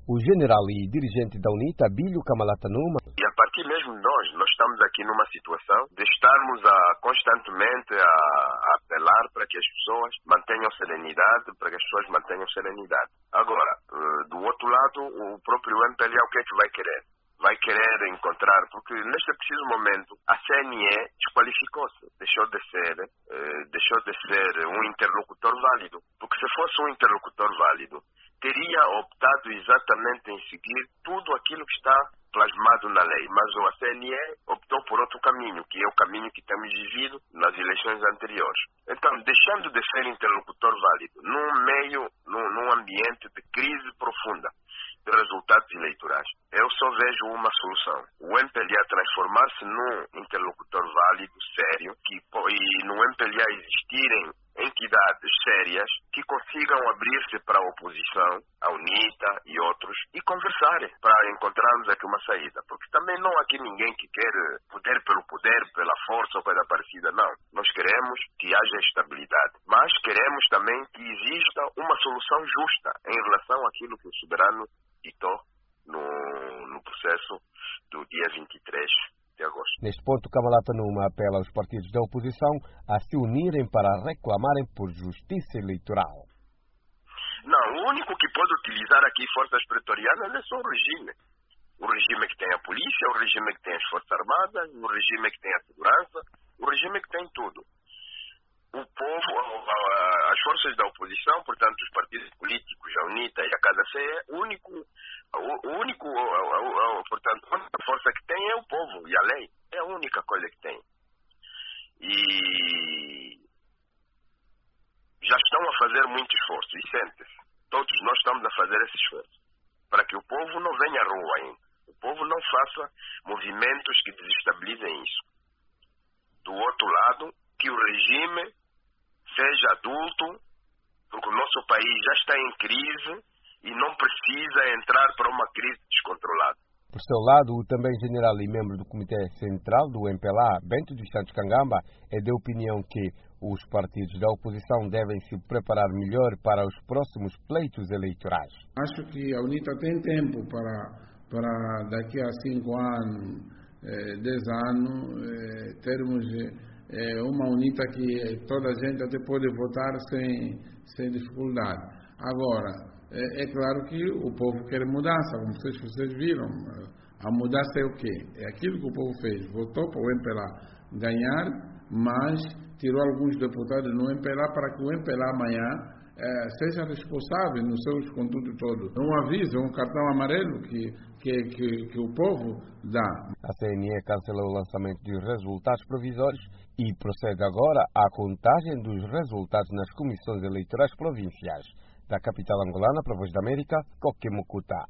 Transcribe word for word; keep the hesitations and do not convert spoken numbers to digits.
o general e dirigente da UNITA, Abílio Kamalata Numa. E a partir mesmo de nós, nós estamos aqui numa situação de estarmos a, constantemente a, a apelar para que as pessoas mantenham serenidade, para que as pessoas mantenham serenidade. Agora, do outro lado, o próprio M P L A o que é que vai querer? Vai querer encontrar, porque neste preciso momento a C N E desqualificou-se, deixou de ser, eh, deixou de ser um interlocutor válido, porque se fosse um interlocutor válido, teria optado exatamente em seguir tudo aquilo que está plasmado na lei, mas a C N E optou por outro caminho, que é o caminho que temos vivido nas eleições anteriores. Então, deixando de ser interlocutor válido, num meio, num, num ambiente de crise profunda de resultados eleitorais, eu só vejo uma solução: o M P L A transformar-se num interlocutor válido, sério, que, e no M P L A existirem entidades sérias que consigam abrir-se para a oposição, a UNITA e outros, e conversarem para encontrarmos aqui uma saída. Porque também não há aqui ninguém que quer poder pelo poder, pela força ou coisa parecida, não. Nós queremos que haja estabilidade, mas queremos também que exista uma solução justa em relação àquilo que o soberano ditou no, no processo do dia vinte e três de agosto. Neste ponto, Kamalata Numa apela aos partidos da oposição a se unirem para reclamarem por justiça eleitoral. Não, o único que pode utilizar aqui forças pretorianas é só o regime. O regime que tem a polícia, o regime que tem as forças armadas, o regime que tem a segurança, o regime que tem tudo. O povo, as forças da oposição, portanto os partidos políticos, a UNITA e a C A D C, o único, o único, portanto, a única força que tem é o povo e a lei. É a única coisa que tem. E já estão a fazer muito esforço, e sente-se. Todos nós estamos a fazer esse esforço, para que o povo não venha à rua ainda. O povo não faça movimentos que desestabilizem isso. Do outro lado, que o regime seja adulto, porque o nosso país já está em crise e não precisa entrar para uma crise descontrolada. Por seu lado, o também general e membro do Comitê Central do M P L A, Bento dos Santos Kangamba, é de opinião que os partidos da oposição devem se preparar melhor para os próximos pleitos eleitorais. Acho que a UNITA tem tempo para, para daqui a cinco anos, eh, dez anos, eh, termos eh, uma UNITA que toda a gente até pode votar sem, sem dificuldade. Agora, é, é claro que o povo quer mudança, como vocês, vocês viram. A mudança é o quê? É aquilo que o povo fez. Votou para o M P L A ganhar, mas tirou alguns deputados no M P L A para que o M P L A amanhã eh, seja responsável nos seus conteúdos todos. Um aviso, um cartão amarelo que, que, que, que o povo dá. A C N E cancelou o lançamento dos resultados provisórios e procede agora à contagem dos resultados nas comissões eleitorais provinciais. Da capital angolana para a Voz da América, Coque Mucuta.